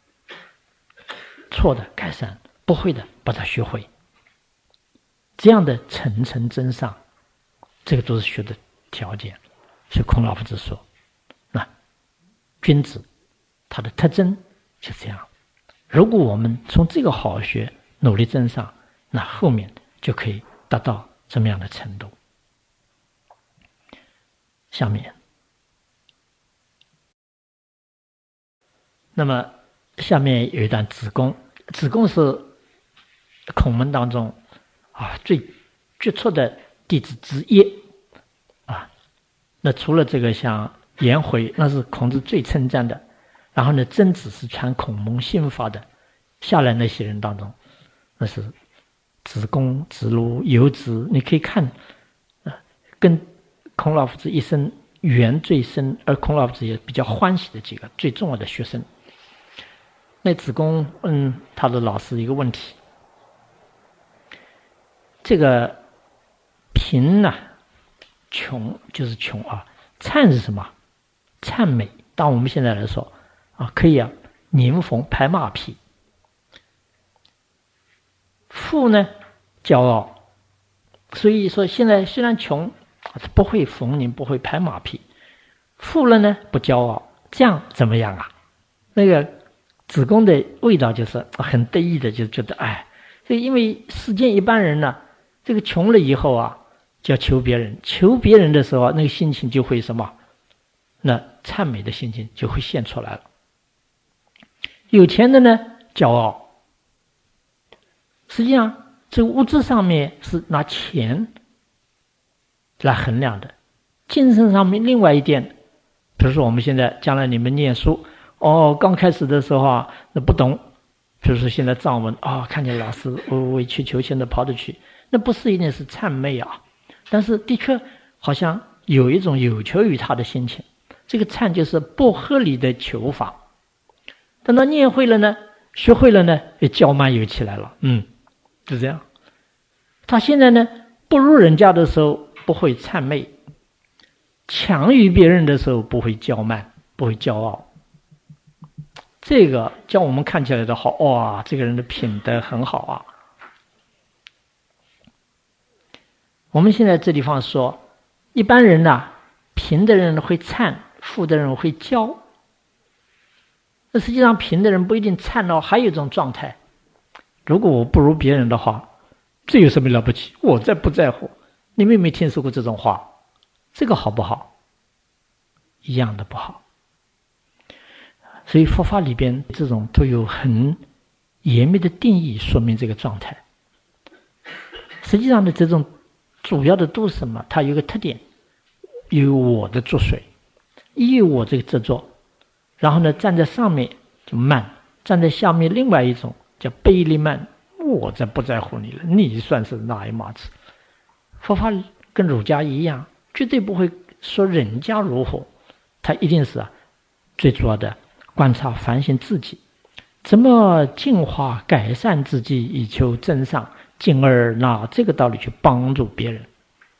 错的改善，不会的把它学会，这样的层层增上，这个都是学的条件。所以孔老夫子说，那君子他的特征是这样， 如果我们从这个好学努力增上，那后面就可以达到这么样的程度。下面，那么下面有一段子贡，子贡是孔门当中最杰出的弟子之一那除了这个像颜回，那是孔子最称赞的。然后呢，曾子是传孔孟心法的，下来那些人当中，那是子贡、子路、游子，你可以看，跟孔老夫子一生缘最深，而孔老夫子也比较欢喜的几个最重要的学生。那子贡问他的老师一个问题：这个贫穷就是穷谄是什么？谄媚。当我们现在来说可以迎逢拍马屁。富呢，骄傲。所以说现在虽然穷，不会逢迎，不会拍马屁。富了呢，不骄傲，这样怎么样那个子贡的味道就是很得意的，就觉得这因为世间一般人呢，这个穷了以后就要求别人，求别人的时候那个心情就会什么？那谄媚的心情就会现出来了。有钱的呢，骄傲。实际上，这物质上面是拿钱来衡量的，精神上面另外一点，比如说我们现在将来你们念书，刚开始的时候那不懂，比如说现在藏文看见老师委曲求全的跑着去，那不是一定是谄媚但是的确好像有一种有求于他的心情。这个谄就是不合理的求法。等到念会了呢，学会了呢，骄慢又起来了。就这样。他现在呢，不如人家的时候不会谄媚，强于别人的时候不会骄慢，不会骄傲。这个叫我们看起来的好，这个人的品德很好我们现在这地方说，一般人贫的人会谄，富的人会骄。那实际上贫的人不一定谄还有一种状态，如果我不如别人的话，这有什么了不起？我在不在乎？你们有没有听说过这种话？这个好不好？一样的不好。所以佛法里边这种都有很严密的定义，说明这个状态。实际上的这种主要的都是什么？它有个特点，有我的作祟，一有我这个执着，然后呢站在上面就慢，站在下面另外一种叫卑利慢，我才不在乎你了，你算是哪一码子？佛法跟儒家一样，绝对不会说人家如何，他一定是最主要的观察反省自己，怎么净化改善自己，以求真上，进而拿这个道理去帮助别人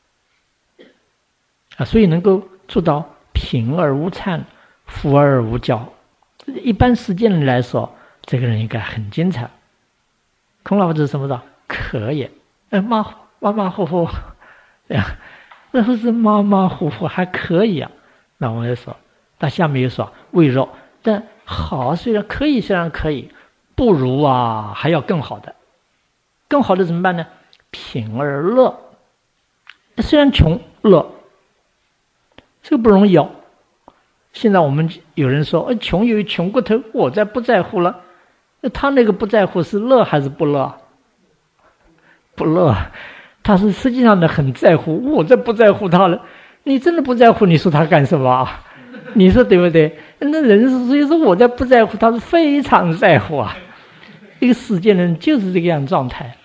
所以能够做到贫而无谄，富而无骄。一般世间人来说，这个人应该很精彩。孔老夫子什么的可以，马虎虎，那不是马虎虎还可以那我就说，他下面又说微弱，但好虽然可以，不如还要更好的。更好的怎么办呢？贫而乐。虽然穷乐，这个不容易现在我们有人说穷有穷过头，我再不在乎了。他那个不在乎是乐还是不乐？不乐。他是实际上的很在乎，我再不在乎他了。你真的不在乎，你说他干什么你说对不对？那人所以说我在不在乎，他是非常在乎一个世间人就是这个样状态。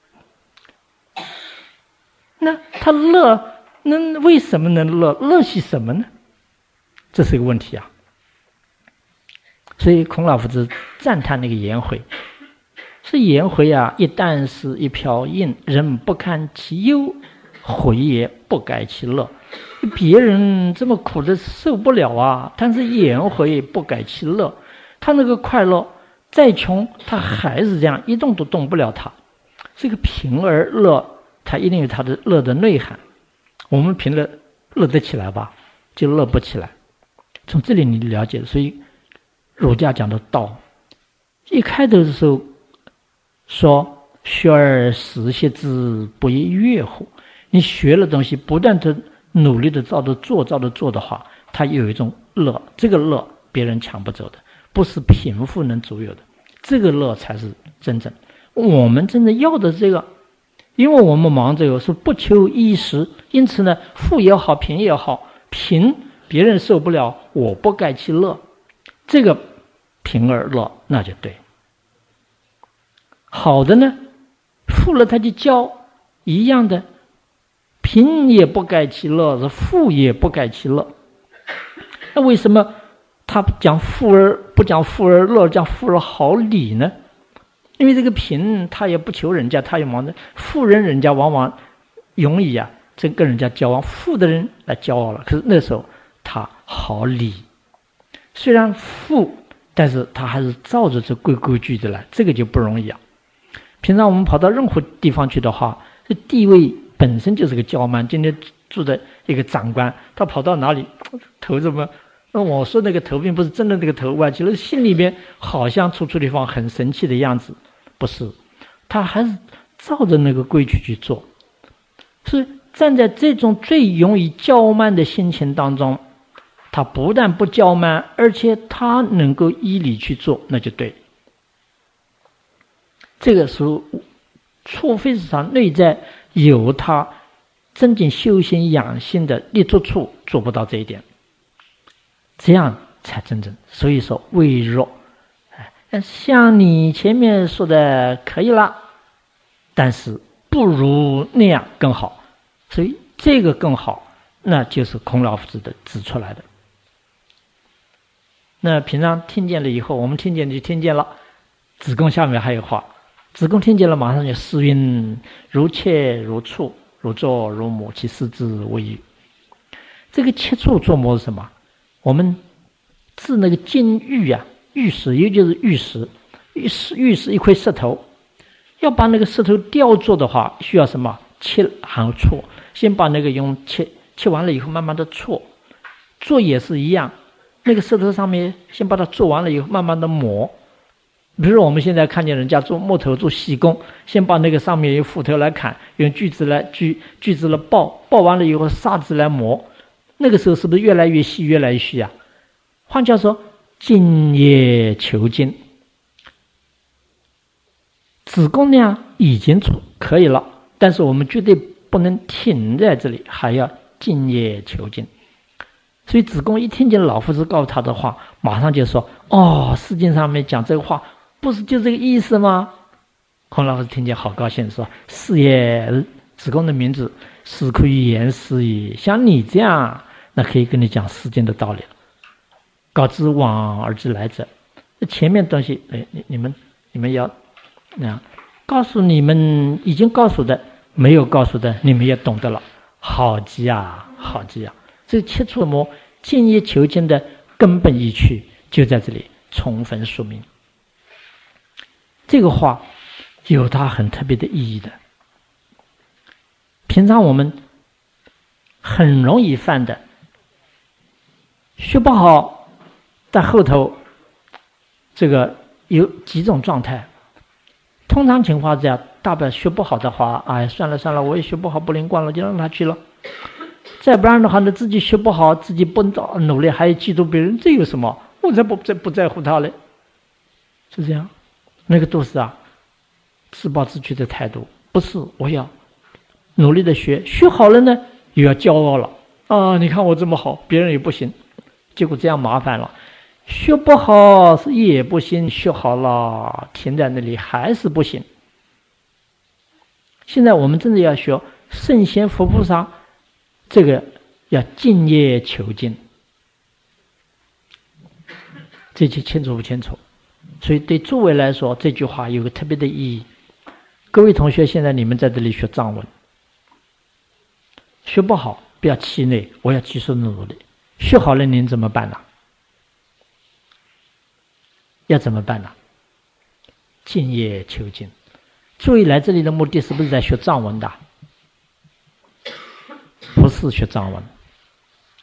那他乐，那为什么能乐？乐是什么呢？这是一个问题所以孔老夫子赞叹那个颜回，是颜回一旦是一瓢饮，人不堪其忧，回也不改其乐。别人这么苦的受不了但是颜回不改其乐，他那个快乐再穷他还是这样，一动都动不了他。这个贫而乐，他一定有他的乐的内涵。我们贫了乐得起来吧，就乐不起来。从这里你了解，所以儒家讲的道， 一开头的时候说学而时习之，不亦说乎？你学了东西，不断的努力的照着做的话，它有一种乐，这个乐别人抢不走的，不是贫富能左右的，这个乐才是真正我们真正要的这个。因为我们忙着是不求一时，因此呢，富也好，贫也好，贫别人受不了，我不该去乐，这个贫而乐那就对。好的呢，富了他就骄，一样的，贫也不该其乐，富也不该其乐。那为什么他讲富而不讲富而乐，讲富而好礼呢？因为这个贫他也不求人家，他也忙着，富人人家往往容易这跟人家交往，富的人来骄傲了，可是那时候他好礼，虽然富，但是他还是照着这规规矩矩的来，这个就不容易平常我们跑到任何地方去的话，这地位本身就是个骄慢。今天住的一个长官，他跑到哪里，头怎么？我说那个头并不是真的那个头歪起了，心里边好像处地方很神气的样子，不是，他还是照着那个规矩去做。所以站在这种最容易骄慢的心情当中，他不但不骄慢，而且他能够依理去做，那就对。这个时候，除非是他内在有他真正修行养性的立足处，做不到这一点，这样才真正。所以说微弱，像你前面说的可以了，但是不如那样更好。所以这个更好，那就是孔老夫子的指出来的。那平常听见了以后，我们听见就听见了。子贡下面还有话。子贡听见了，马上就诗云：如切如触，如坐如母，其视之谓语。这个切触琢磨是什么？我们治那个金玉玉石，也就是玉石，玉石一块石头，要把那个石头雕琢的话，需要什么？切然后搓，先把那个用切完了以后，慢慢的搓，做也是一样，那个石头上面先把它做完了以后，慢慢的磨。比如我们现在看见人家做木头做细工，先把那个上面用斧头来砍，用锯子来刨完了以后砂子来磨，那个时候是不是越来越细越来越细换句话说，精也求精。子贡那样已经可以了，但是我们绝对不能停在这里，还要精也求精。所以子贡一听见老夫子告诉他的话，马上就说：诗经上面讲这个话不是就这个意思吗？孔老夫子听见好高兴，说：是也。子贡的名字是可以言诗矣。像你这样，那可以跟你讲诗经的道理了。告知往而知来者，前面东西你们要那样告诉你们已经告诉的，没有告诉的你们也懂得了。好极好极这切磋磨精也求精的根本意趣就在这里充分说明。这个话有它很特别的意义的。平常我们很容易犯的，学不好，在后头这个有几种状态。通常情况下，大不了学不好的话，算了，我也学不好，不灵光了，就让他去了。再不然的话呢，自己学不好，自己不努力，还嫉妒别人，这有什么？我才不在乎他嘞，是这样。那个都是自暴自弃的态度，不是我要努力的学好了呢，又要骄傲了你看我这么好，别人也不行，结果这样麻烦了。学不好是也不行，学好了停在那里还是不行。现在我们真的要学圣贤佛菩萨，这个要精也求精，这就清楚不清楚？所以对诸位来说，这句话有个特别的意义。各位同学，现在你们在这里学藏文，学不好不要气馁，我要继续努力。学好了您怎么办呢？要怎么办呢？精也求精。注意来这里的目的是不是在学藏文的？不是学藏文，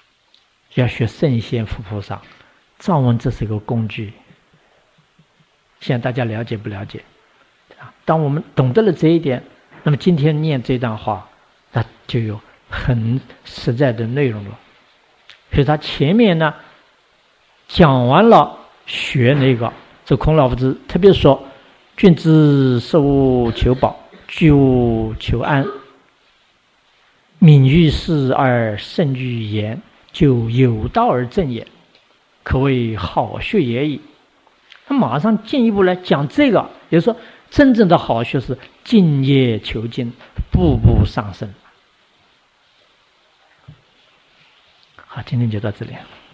要学圣贤佛菩萨。藏文这是一个工具， 现在大家了解不了解？当我们懂得了这一点，那么今天念这段话，那就有很实在的内容了。所以他前面呢讲完了学那个，这孔老夫子特别说：“君子食无求饱，居无求安，敏于事而慎于言，就有道而正也，可谓好学也已。”他马上进一步来讲这个，也就是说，真正的好学是进业求精，步步上升。好，今天就到这里。